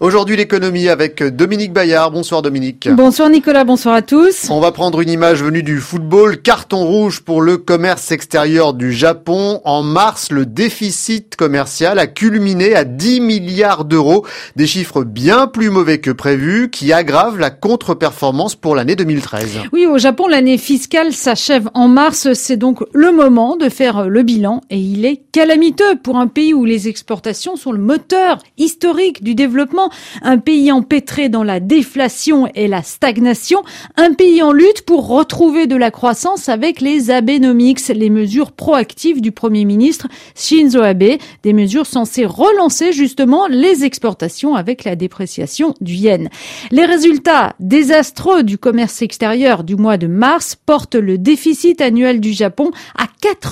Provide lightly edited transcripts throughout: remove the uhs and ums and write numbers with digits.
Aujourd'hui, l'économie avec Dominique Bayard. Bonsoir Dominique. Bonsoir Nicolas, bonsoir à tous. On va prendre une image venue du football. Carton rouge pour le commerce extérieur du Japon. En mars, le déficit commercial a culminé à 10 milliards d'euros. Des chiffres bien plus mauvais que prévu qui aggravent la contre-performance pour l'année 2013. Oui, au Japon, l'année fiscale s'achève en mars. C'est donc le moment de faire le bilan et il est calamiteux pour un pays où les exportations sont le moteur historique du développement. Un pays empêtré dans la déflation et la stagnation, un pays en lutte pour retrouver de la croissance avec les Abenomics, les mesures proactives du Premier ministre Shinzo Abe, des mesures censées relancer justement les exportations avec la dépréciation du yen. Les résultats désastreux du commerce extérieur du mois de mars portent le déficit annuel du Japon à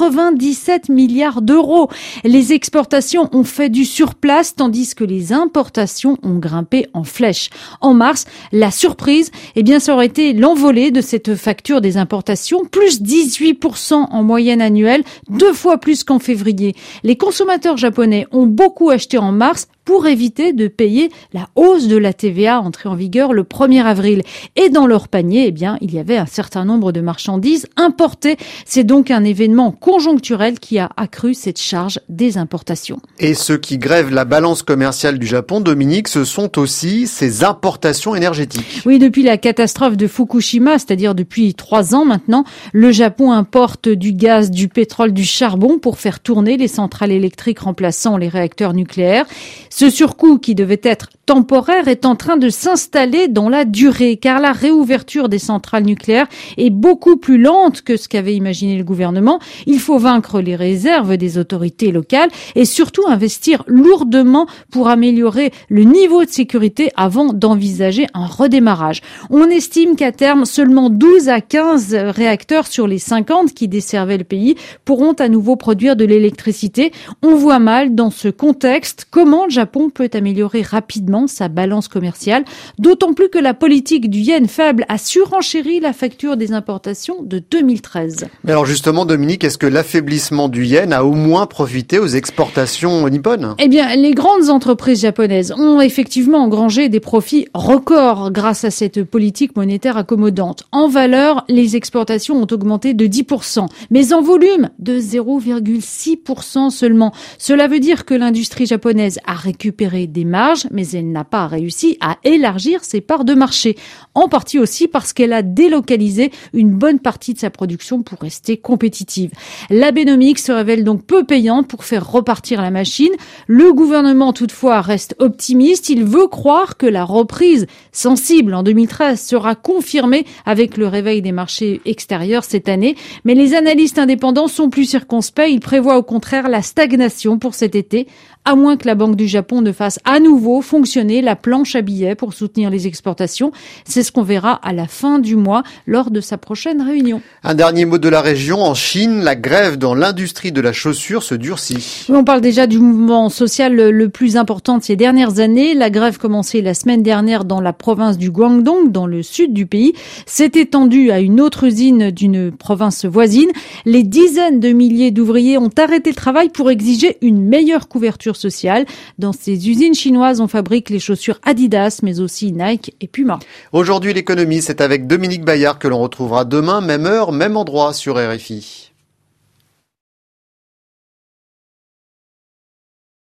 97 milliards d'euros. Les exportations ont fait du surplace tandis que les importations ont grimpé en flèche. En mars, la surprise, ça aurait été l'envolée de cette facture des importations, plus 18% en moyenne annuelle, 2 fois plus qu'en février. Les consommateurs japonais ont beaucoup acheté en mars pour éviter de payer la hausse de la TVA entrée en vigueur le 1er avril. Et dans leur panier, il y avait un certain nombre de marchandises importées. C'est donc un événement conjoncturel qui a accru cette charge des importations. Et ceux qui grèvent la balance commerciale du Japon, Dominique, ce sont aussi ses importations énergétiques. Oui, depuis la catastrophe de Fukushima, c'est-à-dire depuis 3 ans maintenant, le Japon importe du gaz, du pétrole, du charbon pour faire tourner les centrales électriques remplaçant les réacteurs nucléaires. Ce surcoût qui devait être temporaire est en train de s'installer dans la durée car la réouverture des centrales nucléaires est beaucoup plus lente que ce qu'avait imaginé le gouvernement. Il faut vaincre les réserves des autorités locales et surtout investir lourdement pour améliorer le niveau de sécurité avant d'envisager un redémarrage. On estime qu'à terme, seulement 12 à 15 réacteurs sur les 50 qui desservaient le pays pourront à nouveau produire de l'électricité. On voit mal dans ce contexte comment le Japon peut améliorer rapidement sa balance commerciale, d'autant plus que la politique du yen faible a surenchéri la facture des importations de 2013. Mais alors justement, Dominique, est-ce que l'affaiblissement du yen a au moins profité aux exportations nippones ? Les grandes entreprises japonaises ont effectivement engrangé des profits records grâce à cette politique monétaire accommodante. En valeur, les exportations ont augmenté de 10%, mais en volume de 0,6% seulement. Cela veut dire que l'industrie japonaise a récupéré des marges, mais elle n'a pas réussi à élargir ses parts de marché. En partie aussi parce qu'elle a délocalisé une bonne partie de sa production pour rester compétitive. L'Abenomics se révèle donc peu payante pour faire repartir la machine. Le gouvernement, toutefois, reste optimiste. Il veut croire que la reprise sensible en 2013 sera confirmée avec le réveil des marchés extérieurs cette année. Mais les analystes indépendants sont plus circonspects. Ils prévoient au contraire la stagnation pour cet été, à moins que la Banque du Japon ne fasse à nouveau fonctionner la planche à billets pour soutenir les exportations. C'est ce qu'on verra à la fin du mois lors de sa prochaine réunion. Un dernier mot de la région. En Chine, la grève dans l'industrie de la chaussure se durcit. On parle déjà du mouvement social le plus important de ces dernières années. La grève commencée la semaine dernière dans la province du Guangdong, dans le sud du pays, s'est étendue à une autre usine d'une province voisine. Les dizaines de milliers d'ouvriers ont arrêté le travail pour exiger une meilleure couverture sociale. Dans ces usines chinoises, on fabrique les chaussures Adidas, mais aussi Nike et Puma. Aujourd'hui, l'économie, c'est avec Dominique Bayard que l'on retrouvera demain, même heure, même endroit sur RFI.